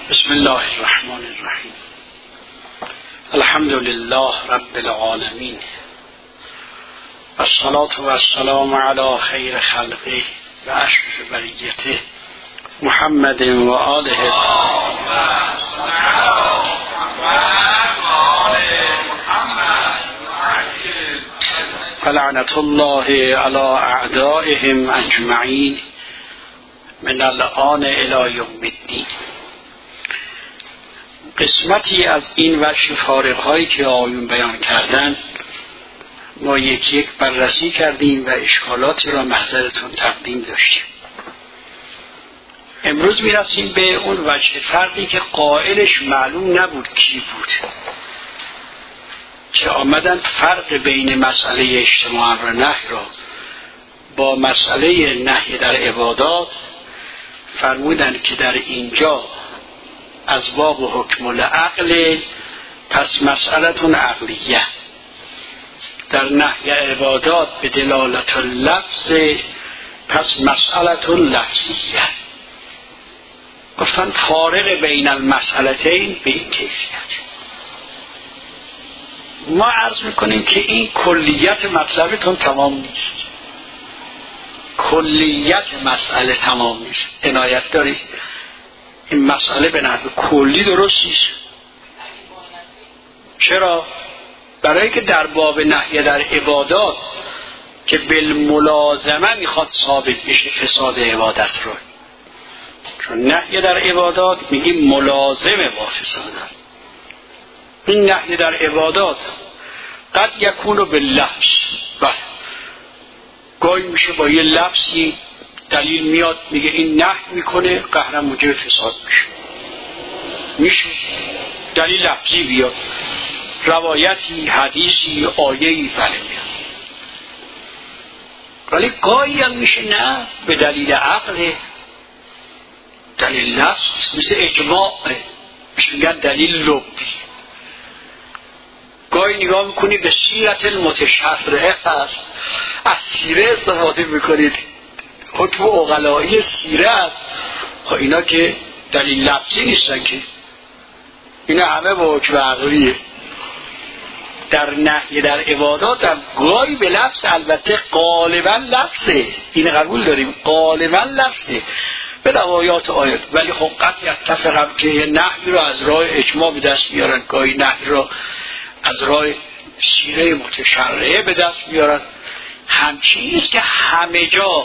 بسم الله الرحمن الرحیم. الحمد لله رب العالمین، والصلاة والسلام علی خیر خلقه و اشرف بریته محمد و آله لعنة الله علی اعدائهم اجمعین من الآن الی یوم الدین. قسمتی از این وجه فارغ‌هایی که آقایون بیان کردن ما یک یک بررسی کردیم و اشکالاتی را محضرتون تقدیم داشتیم. امروز میرسیم به اون وجه فرقی که قائلش معلوم نبود کی بود، که آمدن فرق بین مسئله اجتماع امر نهی را با مسئله نهی در عبادات فرمودن که در اینجا از باب حکم العقل، پس مسئلتون عقلیه. در نهی عبادات به دلالت اللفظ، پس مسئلتون لفظیه. گفتن فارق بین المسئلتین به این کیفیت. ما عرض میکنیم که این کلیت مطلبتون تمام نیست، کلیت مسئله تمام نیست. عنایت دارید این مسئله به نحو کلی درست نیست. چرا؟ برای که در باب نهی در عبادات که بالملازمه میخواد ثابت بشه فساد عبادت رو، چون نهی در عبادات میگیم ملازمه با فساد. این نهی در عبادات قد یکون باللفظ، بله گاهی میشه با یه لفظی دلیل میاد میگه این نهی میکنه قهرا موجب فساد میشه دلیل لفظی بیاد، روایتی، حدیثی، آیه‌ای بله میاد. ولی گاهی هم میشه نه به دلیل عقل، دلیل لفظ، مثل اجماع میگن دلیل لبی. گاهی نگاه میکنی به سیرت المتشرعه، از سیره استفاده میکنید، حکم عقلایی سیرت، اینا که دلیل لفظی نیستن، که اینا همه با حکم عقلیه. در نهی در عبادات هم گاهی به لفظ، البته غالبا لفظه، این قبول داریم غالبا لفظه به روایات آیات، ولی خب قطعی اتفاقم که نهی رو از راه اجماع به دست میارن، گاهی نهی رو از راه سیره متشرعه به دست میارن. همچین نیست که همه جا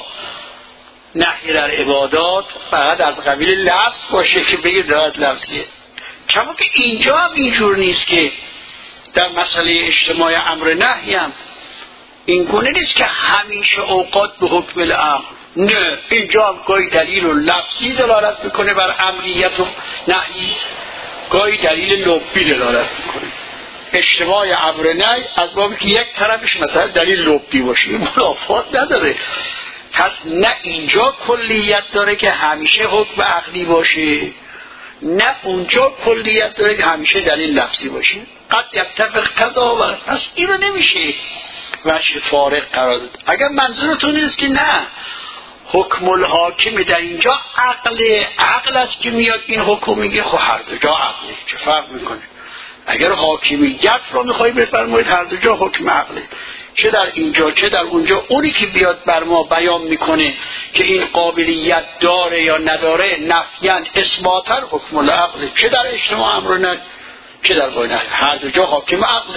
نهی در عبادات فقط از قبیل لفظ باشه که بگه دارد لفظیه. کما که اینجا هم اینجور نیست که در مسئله اجتماع امر نهی هم این گونه نیست که همیشه اوقات به حکم العقل، نه، اینجا هم گاهی دلیل و لفظی دلالت میکنه بر امریت و نهی، گاهی دلیل لبی دلالت میکنه. اجتماع امر نهی از بابی که یک طرفش مثلا دلیل لبی باشه منافات نداره. پس نه اینجا کلیت داره که همیشه حکم عقلی باشه، نه اونجا کلیت داره که همیشه دلیل لفظی باشه. قد یتفق قضا و پس این رو نمیشه وجه فارق قرار داد. اگر منظورتون نیست که نه حکم الحاکم در اینجا عقل است که میاد این حکم میگه، خب هر دو جا عقله، چه فرق میکنه؟ اگر حاکمیت رو میخوایی بفرمایید هر دو جا حکم عقله، چه در اینجا چه در اونجا. اونی که بیاد بر ما بیان میکنه که این قابلیت داره یا نداره، نفیاً اثباتاً حکم العقل، چه در اجتماع امر نهی چه در غیر نهی، هر دو جا حاکم عقله.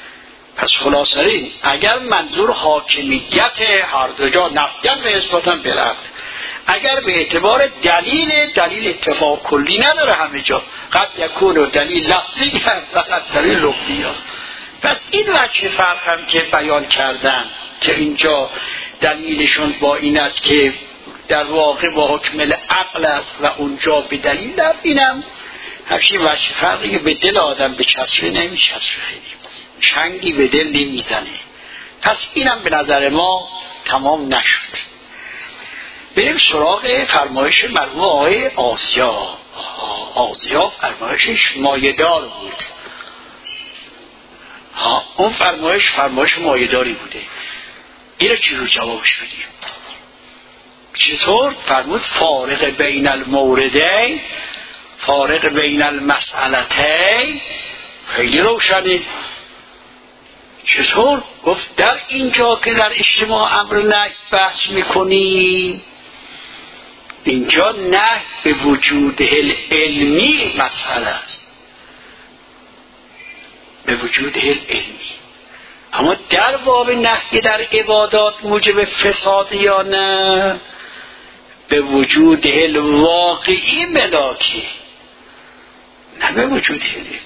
پس خلاصه این اگر منظور حاکمیت هر دو جا نفیاً و اثباتاً بالعقل، اگر به اعتبار دلیل اتفاق کلی نداره همه جا، قد یکون دلیل لفظی فقط دلیل لفظی. پس این وجه فرق هم که بیان کردن که اینجا دلیلشون با این است که در واقع با حکم العقل است و اونجا به دلیل اینم همچین وجه فرقی که به دل آدم به چسبه نمیچسبه، خیلی چنگی به دل نمیزنه. پس اینم به نظر ما تمام نشد. بریم سراغ فرمایش مرحوم آقای آسیا فرمایشش مایه‌دار بود. اون فرمایش مایه‌داری بوده. این رو چی رو جوابش بدیم؟ چطور؟ فرمود فارق بین الموردین فارق بین المسئلتین خیلی روشنه. چطور؟ گفت در اینجا که در اجتماع امر نهی بحث میکنیم، اینجا نهی به وجود علمی مسئله است، به وجود علمی. اما در باب نهی در عبادات موجب فساد یا نه، به وجود واقعی ملاکی، نه به وجود علمی.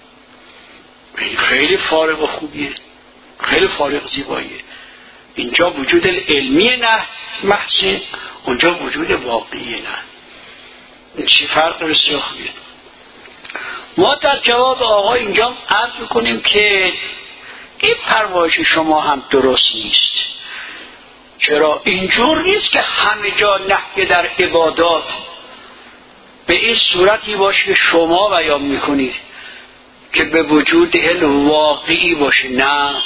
خیلی فارق و خوبیه، خیلی فارق زیباییه. اینجا وجود علمی نه محض، اونجا وجود واقعی نه. این چی فرق بسیار خوبیه. ما در جواب آقا اینجا عرض میکنیم که این پرواش شما هم درست نیست. چرا؟ اینجور نیست که همه جا نهی در عبادات به این صورتی باشه که شما بیان میکنید که به وجود واقعی باشه. نه،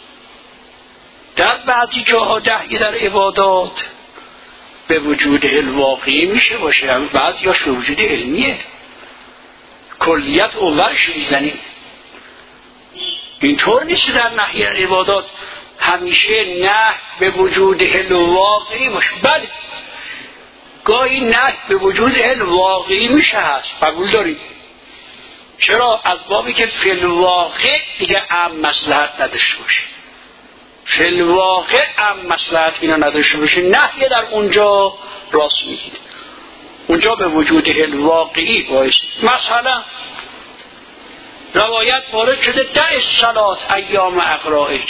در بعضی جاها نهی در عبادات به وجود واقعی میشه باشه، بعضی هاش به وجود علمیه. کلیت اولش میزنیم. اینطور نیست در نهی در عبادات همیشه نه به وجود واقعی باشه. بله، گاهی نه به وجود واقعی میشه هست، قبول داریم. چرا؟ از بابی که فی الواقع دیگه مصلحت نداشته باشه، فی الواقع مصلحت اینا نداشته باشه، نهی در اونجا راست میگید، اونجا به وجود واقعی باعث. مثلا روایت وارد شده دع الصلاة ایام اقرائک،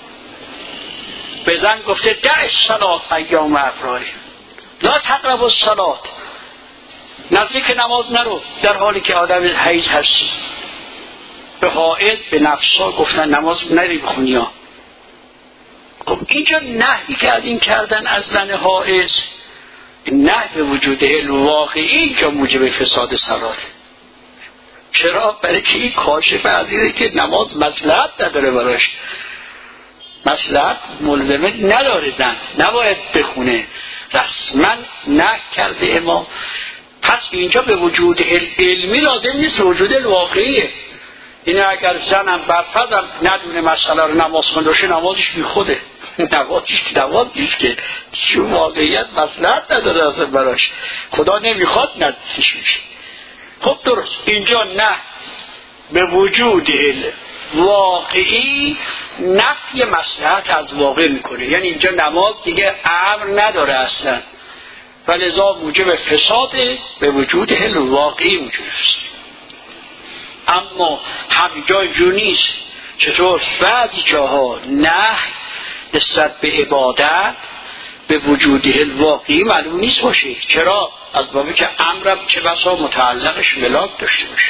به زن گفته دع الصلاة ایام اقرائک، لا تقربوا الصلاة، نزدیک نماز نرو در حالی که آدم حیض هستی. به حائض به نفسا گفتن نماز نری بخونی ها. خب اینجا نهی کردن از زن حائض، نه به وجود واقعی اینجا موجب فساد صلاته. چرا؟ برای که این کاشف از اینه که نماز مصلحت نداره براش، مصلحت ملزمه نداره، زن نباید بخونه، رسما نه کرده امام. پس اینجا به وجود علمی لازم نیست، وجود واقعیه. اینه اگر زنم برفضم ندونه مسئله رو نماز خونده باشه، نمازش بی خوده، نماز نیست که چون واقعیت مصلحت نداره اصلا براش، خدا نمیخواد ندیش میشه. خب درست، اینجا نه به وجود واقعی نفی مصلحت از واقع میکنه، یعنی اینجا نماز دیگه امر نداره اصلا، ولذا موجب فساد به وجود واقعی موجب فساد. اما همینجا اینجور نیست. چطور؟ بعضی جاها نه نسبت به عبادت به وجود واقعی معلوم نیست باشه. چرا؟ از بابی که امرم چه بسا متعلقش ملاک داشته باشه،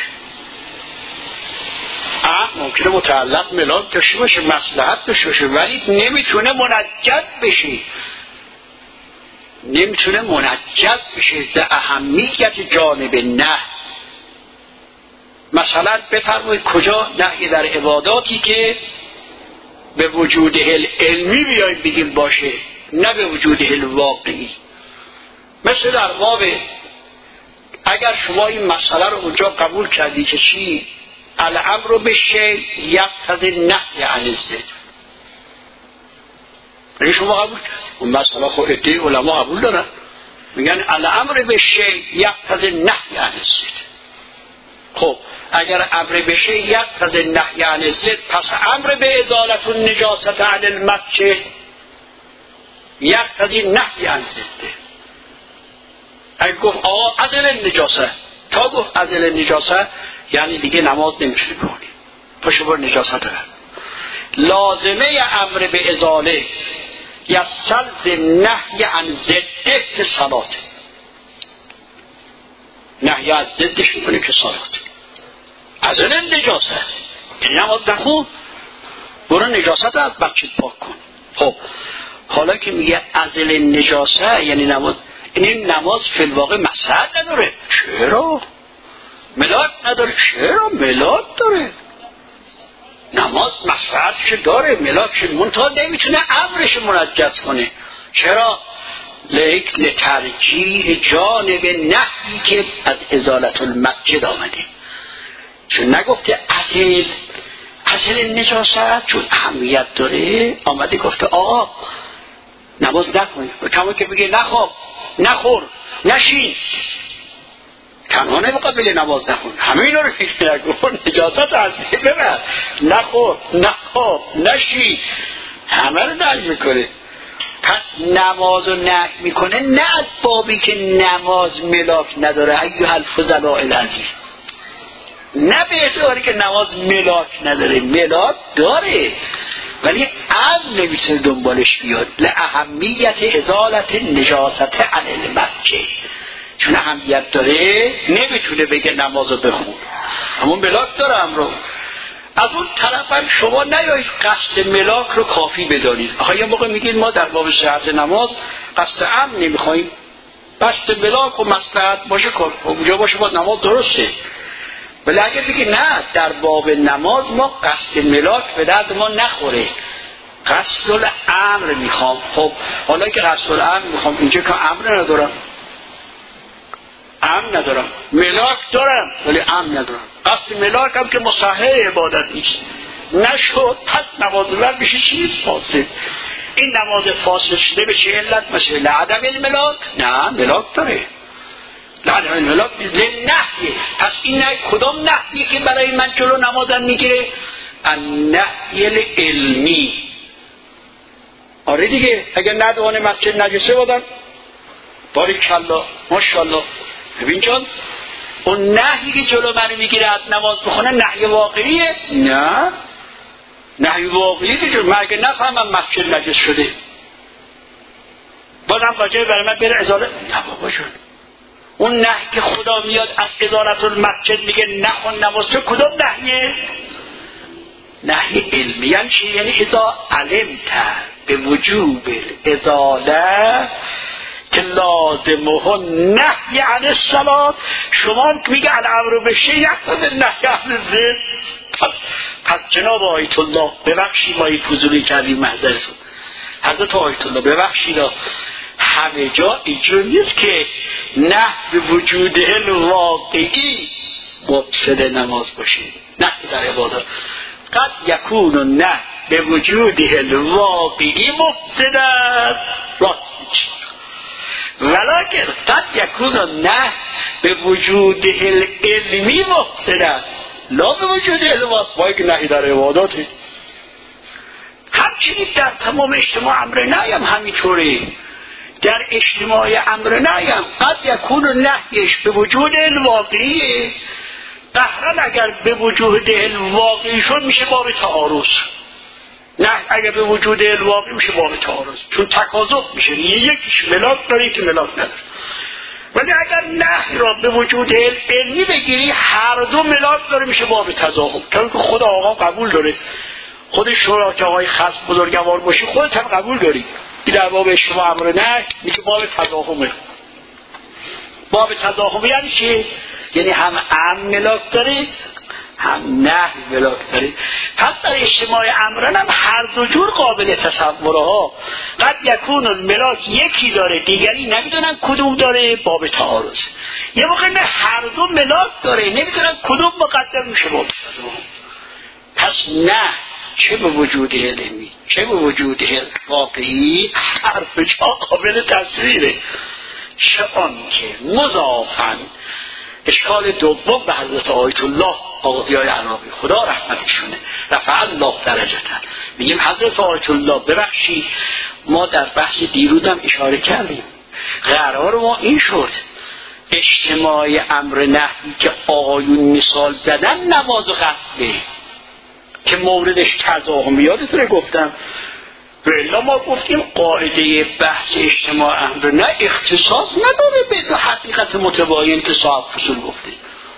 ممکنه متعلق ملاک داشته باشه، مصلحت داشته باشه، ولی نمیتونه منجد بشه، نمیتونه منجد بشه در اهمیت جانب نه. مثلا بفرمایید کجا نهی در عباداتی که به وجود علمی بیاییم بگیم باشه، نه به وجود واقعی. مثل در باب اگر شما این مسئله رو اونجا قبول کردی که چی؟ الامر بالشیء یقتضی النهی عن الضد، یعنی شما قبول کردی اون مسئله، خب عده علما قبول دارن، میگن الامر بالشیء یقتضی النهی عن الضد. خب اگر امر بشه یقتضی النهی عن الضد، پس امر به ازالت النجاسة عن المسجد یقتضی النهی عن الضد. اگر گفت آقا ازل النجاسه، تا گفت ازل النجاسه یعنی دیگه نماز نمیتونی بخونی، پاشو بر نجاست دارن. لازمه امر به ازاله یستلزم نهی عن ضده که صلات، نهی از ضدش میکنه که صلات. ازل النجاسه یعنی نماز نخون، برو نجاست رو از بچت پاک کن. خب حالا که میگه ازل النجاسه یعنی نماز، این نماز فی الواقع مصلحت نداره. چرا؟ ملاک نداره. چرا؟ ملاک داره. نماز مصلحتش داره، ملاکش منتها نمیتونه امرش منجز کنه. چرا؟ لیک لترجیح جانب نهی که از ازالت المسجد آمده، چون نگفته اصل نجاست چون اهمیت داره آمده گفته آقا نماز نکنید، کما که بگه نخواب نخور نشین، تنها نمیقبل نماز نخون، همه اینا رو فکر نکن، نجاست از ببر، نخور نخواب نشین، همه رو نهی میکنه. پس نماز رو نهی میکنه نه از بابی که نماز ملاک نداره ایها الفضلاء العزیز، نه به اعتباری که نماز ملاک نداره، ملاک داره ولی امر نمیتونه دنبالش بیاد. لأهمیت ازالت نجاست عن المسجد، چون اهمیت داره نمیتونه بگه نماز رو بخون، همون ملاک داره امرو. از اون طرف هم شما نیایید قصد ملاک رو کافی بدانید. آخه یه موقع میگید ما در باب صحت نماز قصد امر نمیخوایم، قصد ملاک و مصلحت باشه کار اونجا باشه با نماز درسته. ولی اگه بگی نه در باب نماز ما قصد ملاک به درد ما نخوره، قصد الامر میخوام، خب حالا که قصد الامر میخوام اینجا که امر ندارم، امر ندارم، ملاک دارم ولی امر ندارم، قصد ملاک هم که مصحح عبادت نیست نشد، پس نماز بر میشه چیز فاسد. این نماز فاسد شده به چه علت؟ مثل لعدم الملاک، نه ملاک داره، لعدم الملاک نهیه. پس این نه کدام نهیه که برای من جلو نمازم میگیره؟ النهی العلمی. آره دیگه، اگر ندوان مسجد نجسه بودن باریکالله ماشاءالله، ببین جان اون نهی که جلو من میگیره از نماز بخونه نهی واقعیه؟ نه نهی واقعیه که جلو من اگر نفهمم مسجد نجس شده بازم واجبه برای من بره ازاله؟ نه بابا جان، اون نهی که خدا میاد از ازالت المسجد میگه نخون نماز، تو کدام نهیه؟ نهی علمی. یعنی چی؟ یعنی اذا علمت به وجوب ازاله که لازمه نهی عن الصلاة، شما میگه الامر بالشیء یقتضی النهی عن الذکر. پس جناب آیت الله ببخشید ما این فضولی کردیم، معذرتون حضرت آیت الله ببخشید، همه جا اینجور نیست که نه به وجود الواقعی مفسد نماز باشه، نه در عبادت قد یکون نه به وجود الواقعی مفسد راست میشه، ولکن قد یکون نه به وجود العلمی مفسد لا به وجود الواقعی که نهی در عباداتی. همچنین در تمام اجتماع امر نهی هم همینطوره، در اجتماع امر نهی هم قد یکون نهیش به وجود الواقعیه، قهرن اگر به وجود الواقعی شد میشه باب تعارض، نه اگر به وجود الواقعی میشه باب تعارض، چون تکاذب میشه، یکیش ملاک داره که ملاک نداره. ولی اگر نه را به وجود علمی بگیری هر دو ملاک داره میشه باب تضاهم، چون که خود آقا قبول داره، خودش شورا که آقای خاص بزرگوار باشی خودت هم قبول داری، در باب اجتماع امر نه میگه باب تضاهمه. باب تضاهمه یعنی چی؟ یعنی هم ملاک داره هم نه ملاک داره. پس در اجتماع امرن هم هر دو جور قابل تصوره ها. قد یکون الملاک یکی داره دیگری نمیدونم کدوم داره، باب تعارض. یه موقع نه هر دو ملاک داره نمیدونم کدوم مقدم میشه باب تضاهم. پس نه چه به وجود علمی چه به وجود واقعی حرف جا قابل تصویره، چه آن که مضافن. اشکال دوم به حضرت آیت الله قاضیای عراقی خدا رحمتشونه رفع الله درجتن، میگیم حضرت آیت الله ببخشید ما در بحث دیروزم اشاره کردیم، قرار ما این شد اجتماع امر نهی که آقایون مثال زدن نماز و غسله که موردش تضاهم، یادتونه گفتم بلا ما گفتیم قاعده بحث اجتماع امر نه اختصاص نداره به حقیقت متباین که صاحب فصول گفته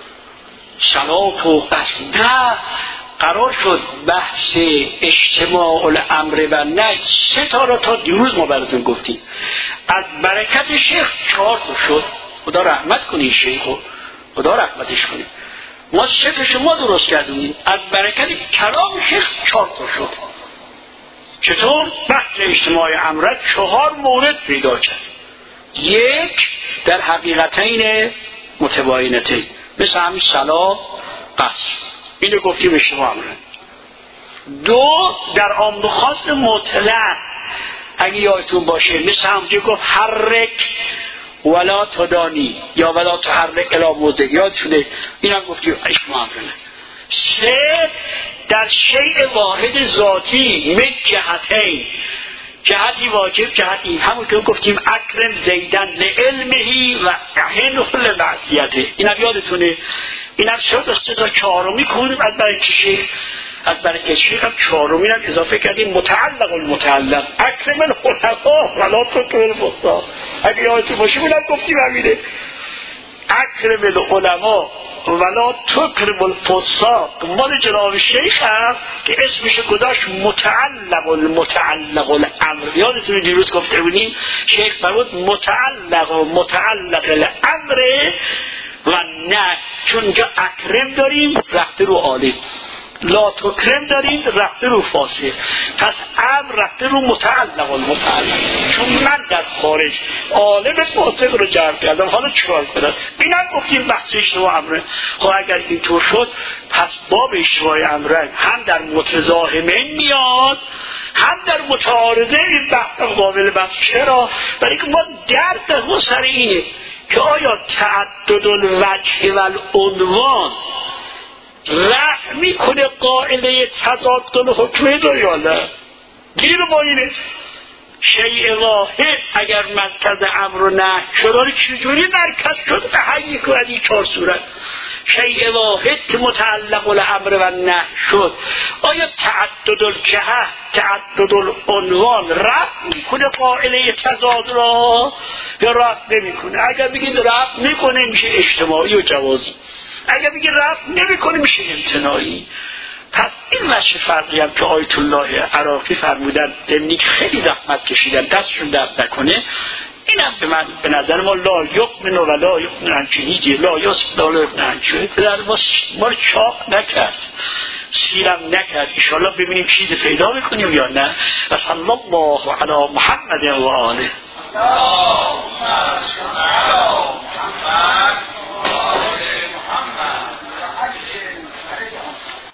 صلات و غسل، نه قرار شد بحث اجتماع الامر و نه سه تا را تا دیروز ما براتون گفتیم، از برکت شیخ 4 تا شد، خدا رحمت کنی شیخو، خدا رحمتش کنی، ما سه تا شما درست کردیم، از برکت کلام شیخ 4 تا شد. چطور؟ بحث اجتماع امر 4 مورد پیدا کرد، یک در حقیقتین متباینتین، مثل همین صلاح قصر، اینو گفتیم اشتباه امره. دو در عام و خاص مطلق، اگه یادتون باشه مثل همونجا گفت حرک ولا تدانی یا ولا تحرک الی موضع، یادتونه اینم گفتیم اشتباه امره. سه در شیء واحد ذاتی من جهتین، جهتی واجب جهتی، همون که گفتیم اکرم زیدن لعلمهی و اهنه لمعصیته، اینم یادتونه. اینم شد از تا چهارمی کنیم از برای شیخ، از برای شیخ هم چهارمی هم اضافه کردیم متعلق المتعلق اکرم الخلفاء ولا تکرم الفساق. اگه یادتون باشه اونم گفتیم همینه، اکرم العلماء ولا تکرم الفساق. مال جناب شیخ هم که اسمش گذاشت متعلق الامر، یادتون دیروز گفته بودیم شیخ فرمود متعلق الامر و نه، چون اینجا اکرم داریم رفته رو عالم، لا تکرم داریم رفته رو فاسق، پس امر رفته رو متعلق، چون من در خارج عالم فاسق رو جمع کردم، حالا چیکار کنم؟ اینم گفتیم بحث اشتباه امره. خب اگر اینطور شد پس باب اشتباه امره هم در متضاهمین میاد هم در متعارضه، این بحث قابل بحث. چرا؟ برای که ما درد سر اینه که آیا تعدد الوجه و العنوان رفع میکنه قاعده تضاد الحکمه رو یا نه؟ گیر ما اینه شیء واحد اگر مرکز امر و نهی شد، چجوری مرکز شد به هر یک از این چهار صورت؟ شیء واحد که متعلق الامر و نهی شد، آیا تعدد الجهه تعدد العنوان رفع میکنه قاعده تضاد را یا رفع نمیکنه؟ اگر بگید رفع میکنه میشه اجتماعی و جوازی، اگر بگید رفع نمیکنه میشه امتناعی. پس این وجه فرقی هم که آیت الله عراقی فرمودن دمنی که خیلی زحمت کشیدن دستشون درد نکنه، اینم به نظر ما لا یؤمن و لا یؤمن انچنیجی لا یصف لا یؤمن انچنیجی پدر ما رو چاق نکرد، سیرم نکرد. انشاءالله ببینیم چیز پیدا میکنیم یا نه. و صلی الله علی محمد و آله.